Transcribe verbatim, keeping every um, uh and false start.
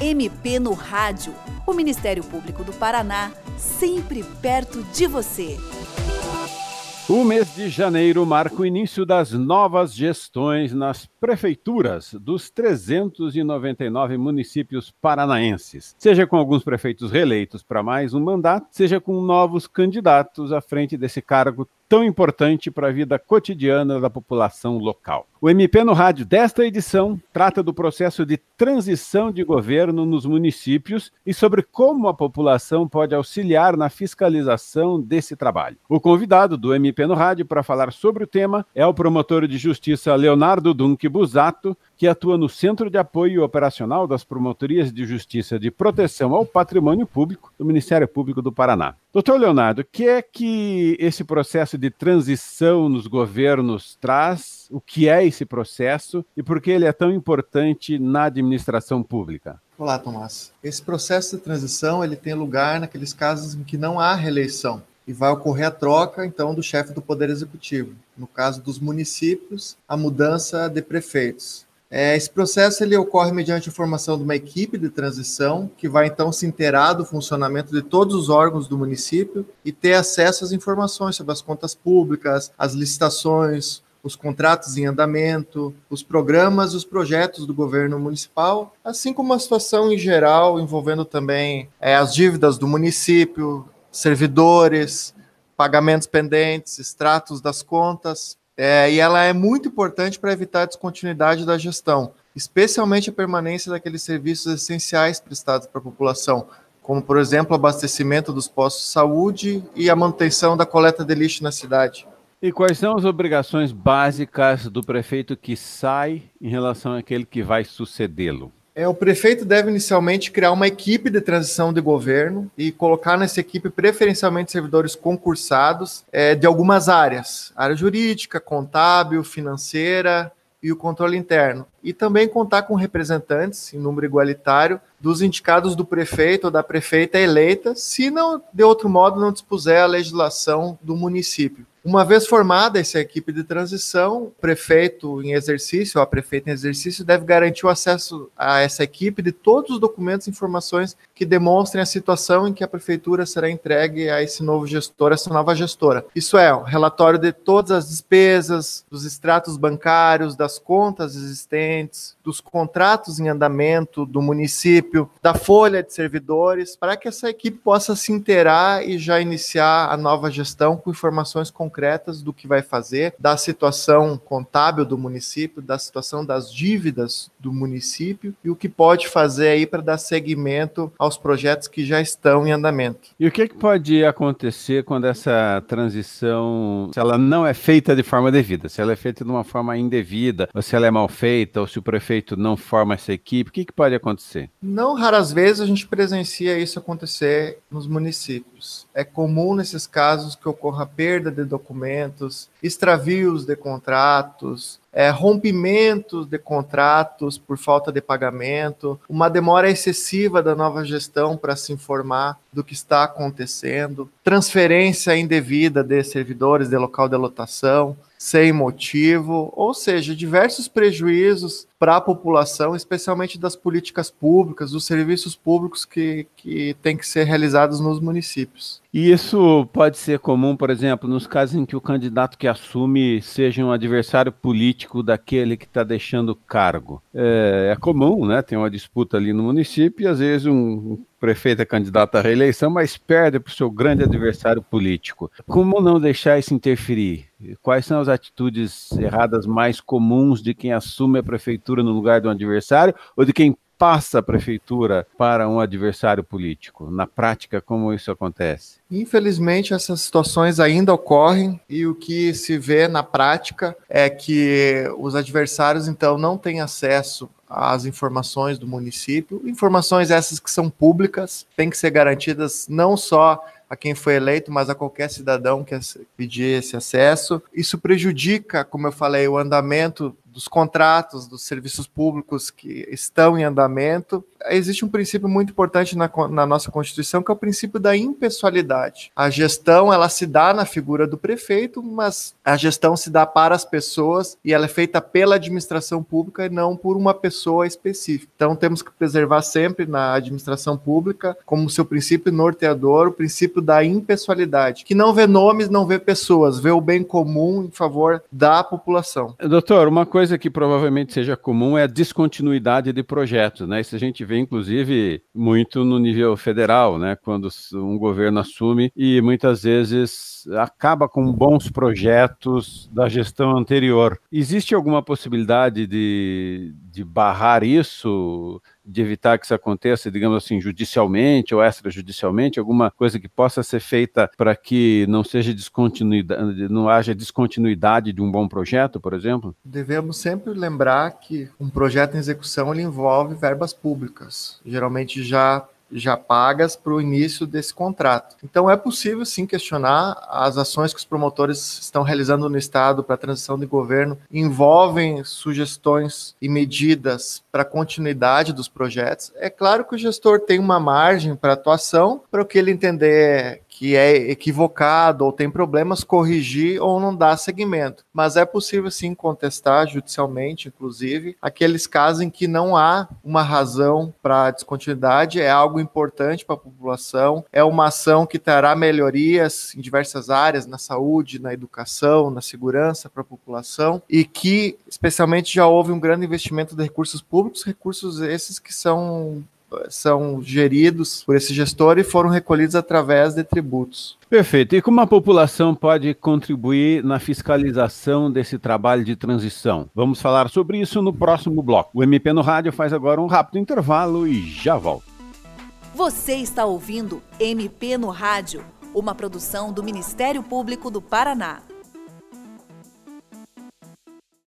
M P no Rádio, o Ministério Público do Paraná, sempre perto de você. O mês de janeiro marca o início das novas gestões nas prefeituras dos trezentos e noventa e nove municípios paranaenses, seja com alguns prefeitos reeleitos para mais um mandato, seja com novos candidatos à frente desse cargo tão importante para a vida cotidiana da população local. O M P no Rádio desta edição trata do processo de transição de governo nos municípios e sobre como a população pode auxiliar na fiscalização desse trabalho. O convidado do M P no Rádio para falar sobre o tema é o promotor de justiça Leonardo Dunque Busato, que atua no Centro de Apoio Operacional das Promotorias de Justiça de Proteção ao Patrimônio Público do Ministério Público do Paraná. Doutor Leonardo, o que é que esse processo de transição nos governos traz? O que é esse processo e por que ele é tão importante na administração pública? Olá, Tomás. Esse processo de transição ele tem lugar naqueles casos em que não há reeleição e vai ocorrer a troca, então, do chefe do Poder Executivo. No caso dos municípios, a mudança de prefeitos. É, esse processo ele ocorre mediante a formação de uma equipe de transição que vai então se inteirar do funcionamento de todos os órgãos do município e ter acesso às informações sobre as contas públicas, as licitações, os contratos em andamento, os programas e os projetos do governo municipal, assim como a situação em geral envolvendo também é, as dívidas do município, servidores, pagamentos pendentes, extratos das contas. É, e ela é muito importante para evitar a descontinuidade da gestão, especialmente a permanência daqueles serviços essenciais prestados para a população, como, por exemplo, o abastecimento dos postos de saúde e a manutenção da coleta de lixo na cidade. E quais são as obrigações básicas do prefeito que sai em relação àquele que vai sucedê-lo? É, o prefeito deve inicialmente criar uma equipe de transição de governo e colocar nessa equipe preferencialmente servidores concursados é, de algumas áreas, área jurídica, contábil, financeira e o controle interno. E também contar com representantes, em número igualitário, dos indicados do prefeito ou da prefeita eleita, se não, de outro modo, não dispuser a legislação do município. Uma vez formada essa equipe de transição, o prefeito em exercício, ou a prefeita em exercício, deve garantir o acesso a essa equipe de todos os documentos e informações que demonstrem a situação em que a prefeitura será entregue a esse novo gestor, essa nova gestora. Isso é, o relatório de todas as despesas, dos extratos bancários, das contas existentes, dos contratos em andamento do município, da folha de servidores, para que essa equipe possa se inteirar e já iniciar a nova gestão com informações concretas concretas do que vai fazer, da situação contábil do município, da situação das dívidas do município e o que pode fazer aí para dar seguimento aos projetos que já estão em andamento. E o que, que pode acontecer quando essa transição, se ela não é feita de forma devida, se ela é feita de uma forma indevida, ou se ela é mal feita, ou se o prefeito não forma essa equipe, o que, que pode acontecer? Não raras vezes a gente presencia isso acontecer nos municípios. É comum nesses casos que ocorra a perda de documentos, extravios de contratos, é, rompimentos de contratos por falta de pagamento, uma demora excessiva da nova gestão para se informar do que está acontecendo, transferência indevida de servidores de local de lotação, sem motivo, ou seja, diversos prejuízos para a população, especialmente das políticas públicas, dos serviços públicos que, que têm que ser realizados nos municípios. E isso pode ser comum, por exemplo, nos casos em que o candidato que assume seja um adversário político daquele que está deixando o cargo. É, é comum, né? Tem uma disputa ali no município e às vezes um prefeito é candidato à reeleição, mas perde para o seu grande adversário político. Como não deixar isso interferir? Quais são as atitudes erradas mais comuns de quem assume a prefeitura no lugar de um adversário ou de quem passa a prefeitura para um adversário político? Na prática, como isso acontece? Infelizmente, essas situações ainda ocorrem e o que se vê na prática é que os adversários, então, não têm acesso às informações do município, informações essas que são públicas, têm que ser garantidas não só a quem foi eleito, mas a qualquer cidadão que pedir esse acesso. Isso prejudica, como eu falei, o andamento dos contratos, dos serviços públicos que estão em andamento. Existe um princípio muito importante na, na nossa Constituição, que é o princípio da impessoalidade. A gestão, ela se dá na figura do prefeito, mas a gestão se dá para as pessoas e ela é feita pela administração pública e não por uma pessoa específica. Então, temos que preservar sempre na administração pública, como seu princípio norteador, o princípio da impessoalidade, que não vê nomes, não vê pessoas, vê o bem comum em favor da população. Doutor, uma coisa que provavelmente seja comum é a descontinuidade de projetos, né? Isso a gente vê, inclusive, muito no nível federal, né? Quando um governo assume e muitas vezes acaba com bons projetos da gestão anterior. Existe alguma possibilidade de, de barrar isso, de evitar que isso aconteça, digamos assim, judicialmente ou extrajudicialmente, alguma coisa que possa ser feita para que não seja descontinuidade, não haja descontinuidade de um bom projeto, por exemplo? Devemos sempre lembrar que um projeto em execução ele envolve verbas públicas, geralmente já já pagas para o início desse contrato. Então é possível sim questionar as ações que os promotores estão realizando no Estado para a transição de governo, envolvem sugestões e medidas para a continuidade dos projetos. É claro que o gestor tem uma margem para atuação, para o que ele entender que é equivocado ou tem problemas, corrigir ou não dar seguimento. Mas é possível sim contestar judicialmente, inclusive, aqueles casos em que não há uma razão para a descontinuidade, é algo importante para a população, é uma ação que trará melhorias em diversas áreas, na saúde, na educação, na segurança para a população, e que especialmente já houve um grande investimento de recursos públicos, recursos esses que são são geridos por esse gestor e foram recolhidos através de tributos. Perfeito. E como a população pode contribuir na fiscalização desse trabalho de transição? Vamos falar sobre isso no próximo bloco. O M P no Rádio faz agora um rápido intervalo e já volta. Você está ouvindo M P no Rádio, uma produção do Ministério Público do Paraná.